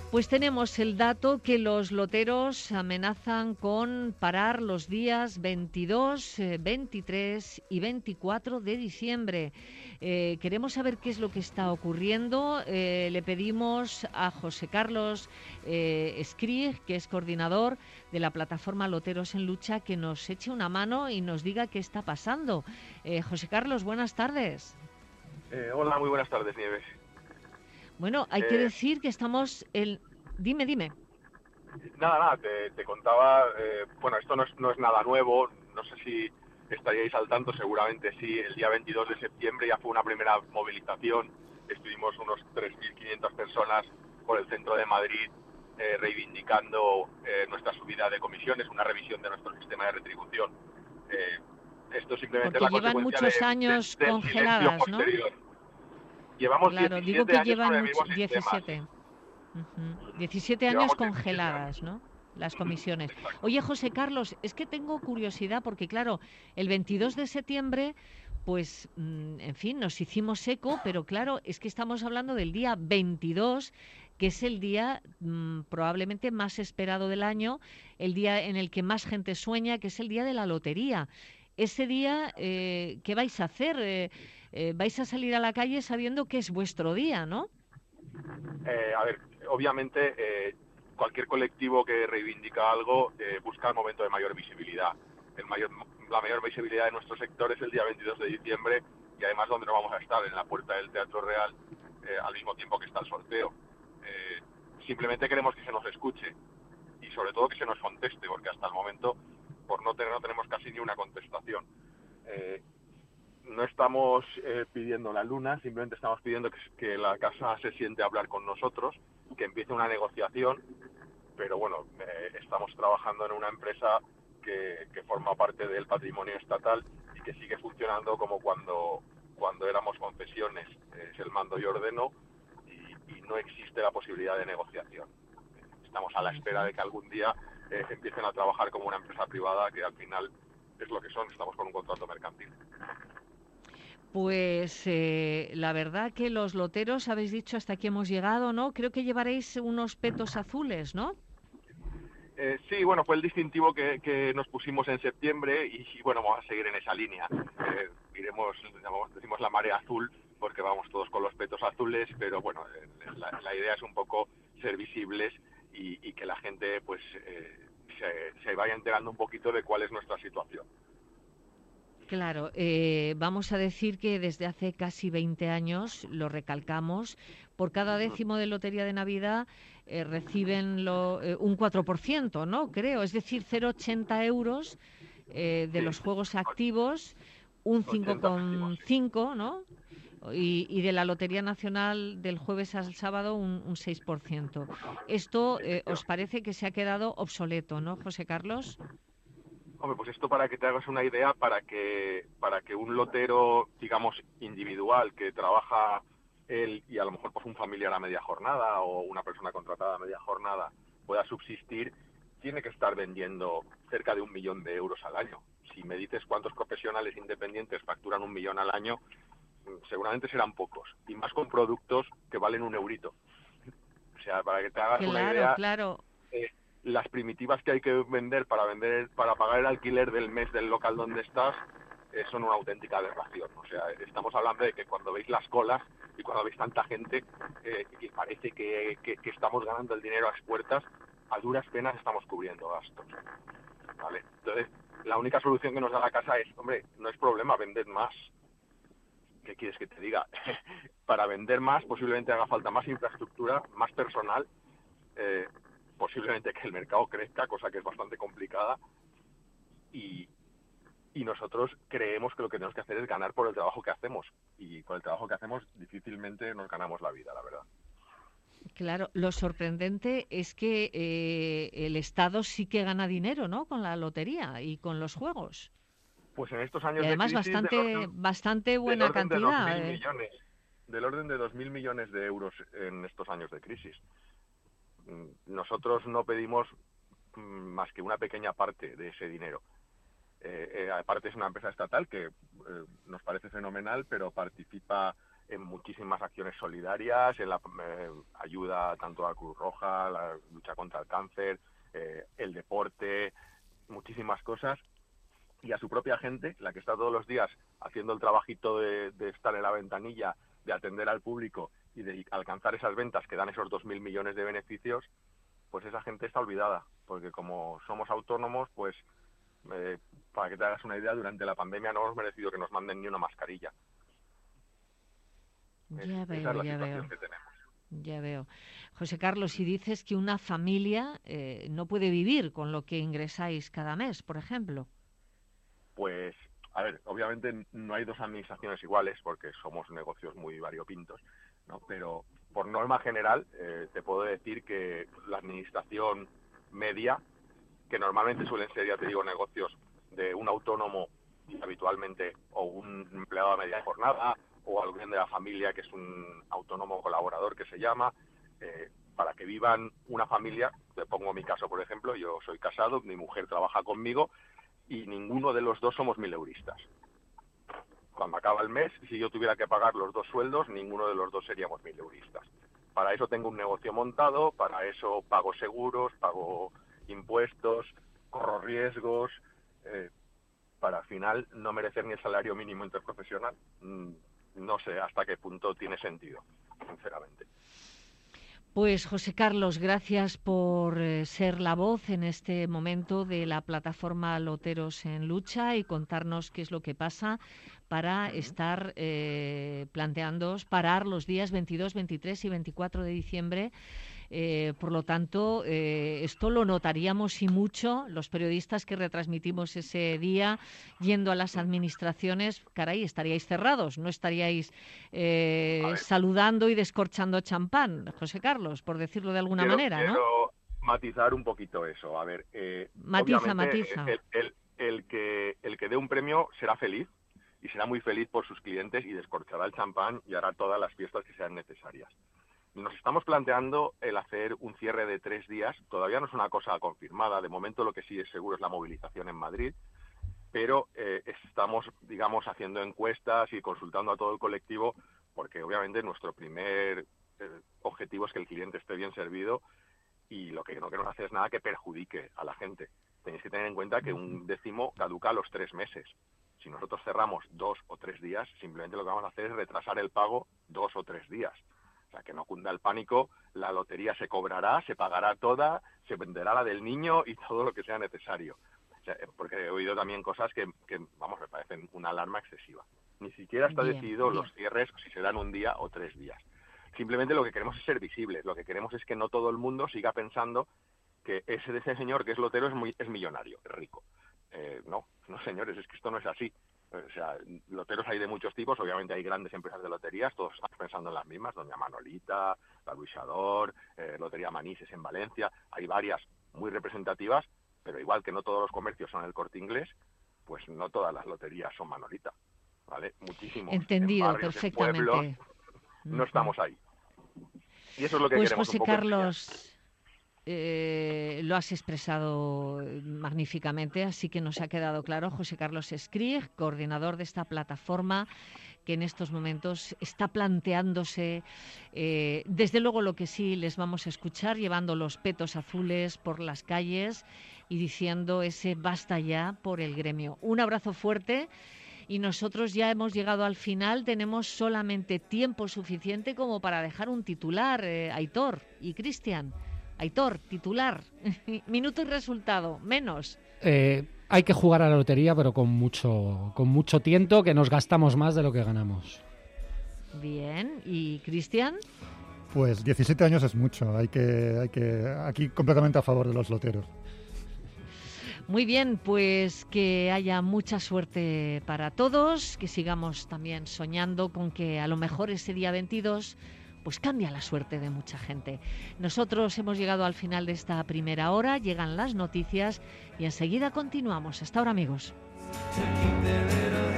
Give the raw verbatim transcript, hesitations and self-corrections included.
Pues tenemos el dato que los loteros amenazan con parar los días veintidós, eh, veintitrés y veinticuatro de diciembre. Eh, queremos saber qué es lo que está ocurriendo. Eh, le pedimos a José Carlos eh, Escrig, que es coordinador de la plataforma Loteros en Lucha, que nos eche una mano y nos diga qué está pasando. Eh, José Carlos, buenas tardes. Eh, hola, muy buenas tardes, Nieves. Bueno, hay que Eh, decir que estamos... El... Dime, dime. nada, nada, te, te contaba, eh, bueno, esto no es, no es nada nuevo, no sé si estaríais al tanto, seguramente sí, el día veintidós de septiembre ya fue una primera movilización, estuvimos unos tres mil quinientas personas por el centro de Madrid eh, reivindicando eh, nuestra subida de comisiones, una revisión de nuestro sistema de retribución. Eh, esto simplemente es Porque la llevan consecuencia de, muchos de, años del silencio congeladas, ¿no? posterior. Llevamos Claro, digo diecisiete que años con llevan el mucho, mismo sistema. diecisiete. Ujú. diecisiete años Llevamos diecisiete años. congeladas, ¿no? Las comisiones. Exacto. Oye, José Carlos, es que tengo curiosidad porque, claro, el veintidós de septiembre, pues, mm, en fin, nos hicimos eco, pero claro, es que estamos hablando del día veintidós, que es el día mm, probablemente más esperado del año, el día en el que más gente sueña, que es el día de la lotería. Ese día, eh, ¿qué vais a hacer? Eh, eh, vais a salir a la calle sabiendo que es vuestro día, ¿no? Eh, a ver, obviamente eh, cualquier colectivo que reivindica algo eh, busca el momento de mayor visibilidad. El mayor, la mayor visibilidad de nuestro sector es el día veintidós de diciembre y además donde no vamos a estar, en la puerta del Teatro Real, eh, al mismo tiempo que está el sorteo. Eh, simplemente queremos que se nos escuche y sobre todo que se nos conteste, porque hasta el momento, por no tener, no tenemos casi ni una contestación. Eh, no estamos eh, pidiendo la luna, simplemente estamos pidiendo que, que la casa se siente a hablar con nosotros, que empiece una negociación, pero bueno, eh, estamos trabajando en una empresa que, que forma parte del patrimonio estatal y que sigue funcionando como cuando, cuando éramos concesiones, es el mando y ordeno, y, y no existe la posibilidad de negociación. Estamos a la espera de que algún día eh, empiecen a trabajar como una empresa privada, que al final es lo que son, estamos con un contrato mercantil. Pues eh, la verdad que los loteros, habéis dicho hasta aquí hemos llegado, ¿no? Creo que llevaréis unos petos azules, ¿no? Eh, sí, bueno, fue el distintivo que, que nos pusimos en septiembre y, y, bueno, vamos a seguir en esa línea. Eh, iremos, digamos, decimos la marea azul porque vamos todos con los petos azules, pero bueno, eh, la, la idea es un poco ser visibles y, y que la gente pues eh, se, se vaya enterando un poquito de cuál es nuestra situación. Claro, eh, vamos a decir que desde hace casi veinte años, lo recalcamos, por cada décimo de lotería de Navidad eh, reciben lo, eh, un cuatro por ciento, ¿no? Creo, es decir, cero coma ochenta euros eh, de Sí, los juegos activos, un cinco ochenta céntimos, coma sí. cinco, ¿no? Y, y de la Lotería Nacional del jueves al sábado un, un seis por ciento. Esto eh, os Efectivamente. parece que se ha quedado obsoleto, ¿no, José Carlos? Hombre, pues esto para que te hagas una idea, para que para que un lotero, digamos, individual, que trabaja él y a lo mejor pues un familiar a media jornada o una persona contratada a media jornada pueda subsistir, tiene que estar vendiendo cerca de un millón de euros al año. Si me dices cuántos profesionales independientes facturan un millón al año, seguramente serán pocos, y más con productos que valen un eurito. O sea, para que te hagas una Claro, idea, claro. eh, las primitivas que hay que vender para vender para pagar el alquiler del mes del local donde estás eh, son una auténtica aberración. O sea, estamos hablando de que cuando veis las colas y cuando veis tanta gente eh, que parece que, que, que estamos ganando el dinero a las puertas, a duras penas estamos cubriendo gastos. ¿Vale? Entonces, la única solución que nos da la casa es, hombre, no es problema, vended más. ¿Qué quieres que te diga? Para vender más posiblemente haga falta más infraestructura, más personal, eh, posiblemente que el mercado crezca, cosa que es bastante complicada, y, y nosotros creemos que lo que tenemos que hacer es ganar por el trabajo que hacemos, y con el trabajo que hacemos difícilmente nos ganamos la vida, la verdad. Claro, lo sorprendente es que eh, el Estado sí que gana dinero, ¿no? Con la lotería y con los juegos. Pues en estos Y años de además crisis del bastante, orden, bastante del buena orden de dos cantidad. mil eh. millones, del orden de dos mil millones de euros en estos años de crisis. Nosotros no pedimos más que una pequeña parte de ese dinero. Eh, eh, aparte es una empresa estatal que eh, nos parece fenomenal, pero participa en muchísimas acciones solidarias, en la eh, ayuda tanto a Cruz Roja, la lucha contra el cáncer, eh, el deporte, muchísimas cosas, y a su propia gente, la que está todos los días haciendo el trabajito de, de estar en la ventanilla, de atender al público y de alcanzar esas ventas que dan esos dos mil millones de beneficios, pues esa gente está olvidada, porque como somos autónomos, pues eh, para que te hagas una idea, durante la pandemia no hemos merecido que nos manden ni una mascarilla. Ya es, veo, esa es la ya situación veo. que tenemos. Ya veo. José Carlos, si dices que una familia eh, no puede vivir con lo que ingresáis cada mes, por ejemplo. Pues, a ver, obviamente no hay dos administraciones iguales porque somos negocios muy variopintos, ¿no? Pero por norma general eh, te puedo decir que la administración media, que normalmente suelen ser, ya te digo, negocios de un autónomo habitualmente o un empleado a media jornada o alguien de la familia que es un autónomo colaborador que se llama, eh, para que vivan una familia, te pongo mi caso por ejemplo, yo soy casado, mi mujer trabaja conmigo y ninguno de los dos somos mileuristas. Cuando acaba el mes, si yo tuviera que pagar los dos sueldos, ninguno de los dos seríamos mileuristas. Para eso tengo un negocio montado, para eso pago seguros, pago impuestos, corro riesgos, eh, para al final no merecer ni el salario mínimo interprofesional. Mm, no sé hasta qué punto tiene sentido, sinceramente. Pues José Carlos, gracias por eh, ser la voz en este momento de la plataforma Loteros en Lucha y contarnos qué es lo que pasa para uh-huh. estar eh, planteándoos parar los días veintidós, veintitrés y veinticuatro de diciembre. Eh, por lo tanto, eh, esto lo notaríamos y mucho los periodistas que retransmitimos ese día yendo a las administraciones. Caray, estaríais cerrados, no estaríais eh, saludando y descorchando champán, José Carlos, por decirlo de alguna quiero, manera, ¿no? Quiero matizar un poquito eso. A ver, eh, matiza, matiza. El, el, el, que, el que dé un premio será feliz y será muy feliz por sus clientes y descorchará el champán y hará todas las fiestas que sean necesarias. Nos estamos planteando el hacer un cierre de tres días. Todavía no es una cosa confirmada. De momento lo que sí es seguro es la movilización en Madrid. Pero eh, estamos, digamos, haciendo encuestas y consultando a todo el colectivo porque obviamente nuestro primer eh, objetivo es que el cliente esté bien servido y lo que no queremos hacer es nada que perjudique a la gente. Tenéis que tener en cuenta que un décimo caduca a los tres meses. Si nosotros cerramos dos o tres días, simplemente lo que vamos a hacer es retrasar el pago dos o tres días. O sea, que no cunda el pánico, la lotería se cobrará, se pagará toda, se venderá la del niño y todo lo que sea necesario. O sea, porque he oído también cosas que, que, vamos, me parecen una alarma excesiva. Ni siquiera está bien, decidido bien. Los cierres, si se dan un día o tres días. Simplemente lo que queremos es ser visibles, lo que queremos es que no todo el mundo siga pensando que ese, ese señor que es lotero es, muy, es millonario, es rico. Eh, no, no señores, es que esto no es así. O sea, loteros hay de muchos tipos, obviamente hay grandes empresas de loterías, todos estamos pensando en las mismas, Doña Manolita, La Luisador, eh, Lotería Manises en Valencia, hay varias muy representativas, pero igual que no todos los comercios son el Corte Inglés, pues no todas las loterías son Manolita, ¿vale? Muchísimos. Entendido, en barrios, perfectamente. En pueblos, no estamos ahí. Y eso es lo que pues queremos José un poco Carlos... Enseñar. Eh, lo has expresado magníficamente, así que nos ha quedado claro. José Carlos Escrig, coordinador de esta plataforma que en estos momentos está planteándose, eh, desde luego lo que sí les vamos a escuchar, llevando los petos azules por las calles y diciendo ese basta ya por el gremio. Un abrazo fuerte. Y nosotros ya hemos llegado al final, tenemos solamente tiempo suficiente como para dejar un titular, eh, Aitor y Cristian. Aitor, titular, minuto y resultado, menos. Eh, hay que jugar a la lotería, pero con mucho, con mucho tiento, que nos gastamos más de lo que ganamos. Bien, ¿y Cristian? Pues diecisiete años es mucho, hay que, hay que, aquí completamente a favor de los loteros. Muy bien, pues que haya mucha suerte para todos, que sigamos también soñando con que a lo mejor ese día veintidós pues cambia la suerte de mucha gente. Nosotros hemos llegado al final de esta primera hora, llegan las noticias y enseguida continuamos. Hasta ahora, amigos.